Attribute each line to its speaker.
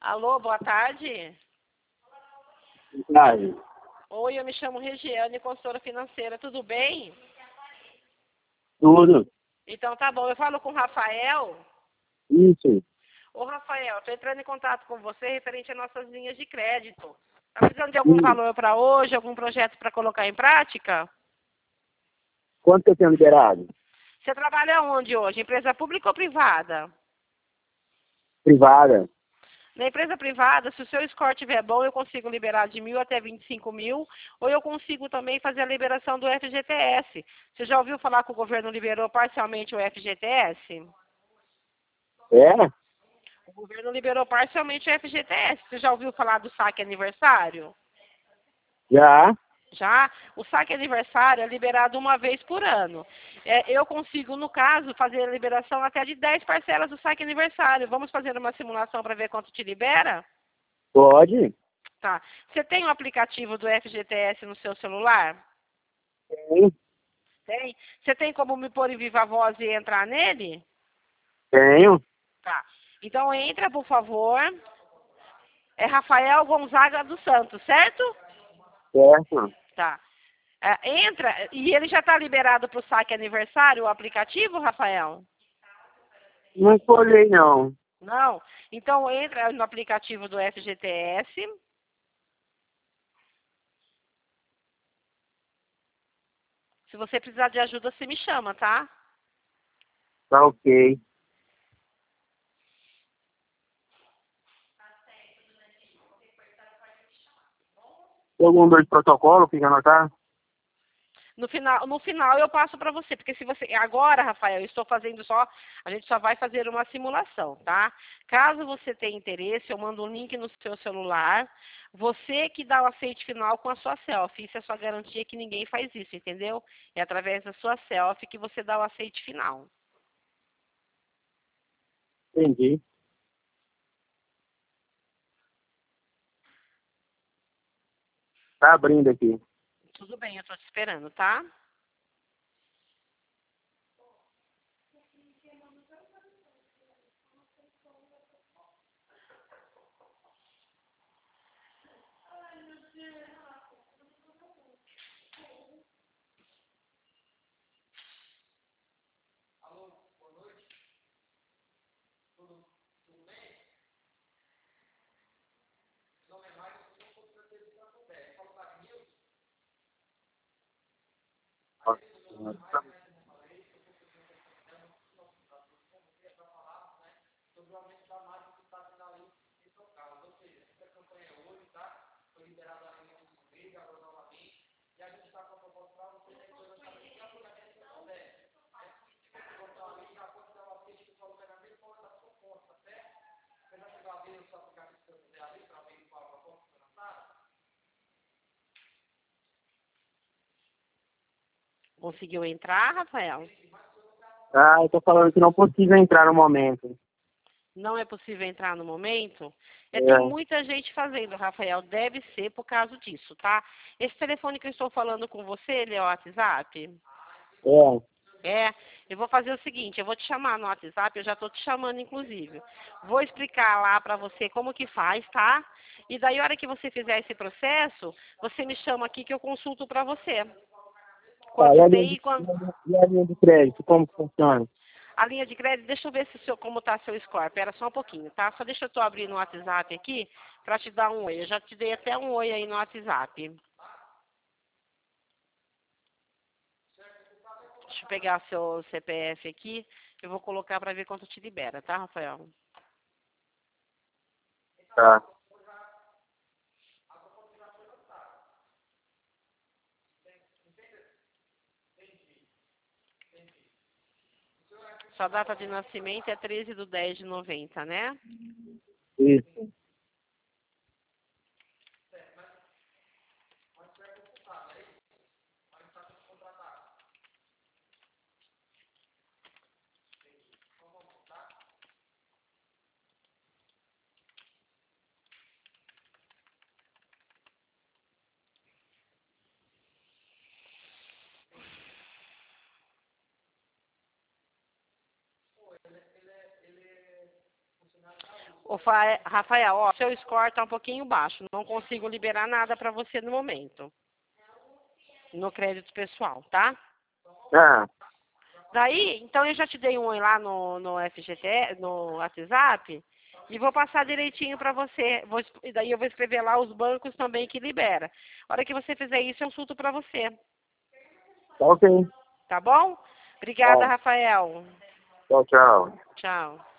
Speaker 1: Alô, boa tarde.
Speaker 2: Tarde.
Speaker 1: Oi, eu me chamo Regiane, consultora financeira, tudo bem?
Speaker 2: Tudo.
Speaker 1: Então tá bom, eu falo com o Rafael.
Speaker 2: Isso.
Speaker 1: Ô Rafael, estou entrando em contato com você referente às nossas linhas de crédito. Está precisando de algum valor para hoje, algum projeto para colocar em prática?
Speaker 2: Quanto que eu tenho liberado?
Speaker 1: Você trabalha onde hoje? Empresa pública ou privada?
Speaker 2: Privada.
Speaker 1: Na empresa privada, se o seu score estiver bom, eu consigo liberar de 1.000 até 25.000, ou eu consigo também fazer a liberação do FGTS. Você já ouviu falar que o governo liberou parcialmente o FGTS?
Speaker 2: É?
Speaker 1: O governo liberou parcialmente o FGTS. Você já ouviu falar do saque aniversário?
Speaker 2: Já.
Speaker 1: Já? O saque aniversário é liberado uma vez por ano. Eu consigo, no caso, fazer a liberação até de 10 parcelas do saque aniversário. Vamos fazer uma simulação para ver quanto te libera?
Speaker 2: Pode?
Speaker 1: Tá. Você tem o aplicativo do FGTS no seu celular?
Speaker 2: Tem.
Speaker 1: Tem? Você tem como me pôr em viva voz e entrar nele?
Speaker 2: Tenho.
Speaker 1: Tá. Então entra, por favor. É Rafael Gonzaga dos Santos, certo?
Speaker 2: Certo.
Speaker 1: Tá. Entra, e ele já está liberado para o saque aniversário, o aplicativo, Rafael?
Speaker 2: Não escolhi, não.
Speaker 1: Não? Então entra no aplicativo do FGTS. Se você precisar de ajuda, você me chama, tá?
Speaker 2: Tá ok. Tem algum número de protocolo que já anotar?
Speaker 1: No final eu passo para você, porque se você agora, Rafael, eu estou fazendo só, a gente só vai fazer uma simulação, tá? Caso você tenha interesse, eu mando um link no seu celular, você que dá o aceite final com a sua selfie. Isso é sua garantia que ninguém faz isso, entendeu? É através da sua selfie que você dá o aceite final.
Speaker 2: Entendi. Tá abrindo aqui.
Speaker 1: Tudo bem, eu estou te esperando, tá? Conseguiu entrar, Rafael?
Speaker 2: Ah, eu tô falando que não é possível entrar no momento.
Speaker 1: Não é possível entrar no momento?
Speaker 2: É.
Speaker 1: Tem muita gente fazendo, Rafael. Deve ser por causa disso, tá? Esse telefone que eu estou falando com você, ele é o WhatsApp?
Speaker 2: É.
Speaker 1: Eu vou fazer o seguinte, eu vou te chamar no WhatsApp, eu já estou te chamando, inclusive. Vou explicar lá para você como que faz, tá? E daí, a hora que você fizer esse processo, você me chama aqui que eu consulto para você.
Speaker 2: Tá, e
Speaker 1: Quanto
Speaker 2: a linha
Speaker 1: tem
Speaker 2: de,
Speaker 1: e quanto...
Speaker 2: e a linha de crédito, como que funciona?
Speaker 1: A linha de crédito, deixa eu ver como está seu score. Espera só um pouquinho, tá? Só deixa eu tô abrir no WhatsApp aqui para te dar um oi. Eu já te dei até um oi aí no WhatsApp. Deixa eu pegar seu CPF aqui. Eu vou colocar para ver quanto te libera, tá, Rafael?
Speaker 2: Tá.
Speaker 1: Sua data de nascimento é 13/10/90, né?
Speaker 2: Isso.
Speaker 1: Rafael, ó, seu score tá um pouquinho baixo. Não consigo liberar nada para você no momento. No crédito pessoal, tá?
Speaker 2: Ah,
Speaker 1: Daí, então eu já te dei um oi lá no FGT, no WhatsApp, e vou passar direitinho para você. E daí eu vou escrever lá os bancos também que libera. A hora que você fizer isso, eu consulto para você.
Speaker 2: tá ok.
Speaker 1: Tá bom? Obrigada,
Speaker 2: Bom,
Speaker 1: Rafael.
Speaker 2: tchau, tchau.
Speaker 1: Tchau.